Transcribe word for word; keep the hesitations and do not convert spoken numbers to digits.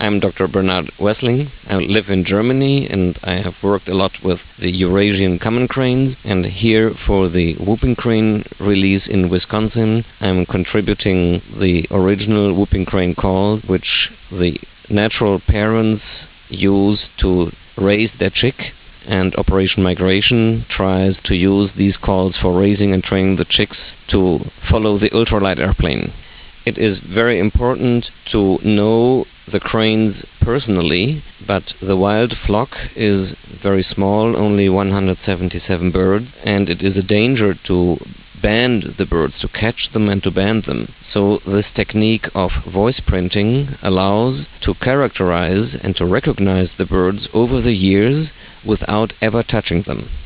I'm Doctor Bernard Wessling. I live in Germany and I have worked a lot with the Eurasian common cranes. And here for the whooping crane release in Wisconsin, I'm contributing the original whooping crane call, which the natural parents use to raise their chick. And Operation Migration tries to use these calls for raising and training the chicks to follow the ultralight airplane. It is very important to know the cranes personally, but the wild flock is very small, only one hundred seventy-seven birds, and it is a danger to band the birds, to catch them and to band them. So this technique of voice printing allows to characterize and to recognize the birds over the years without ever touching them.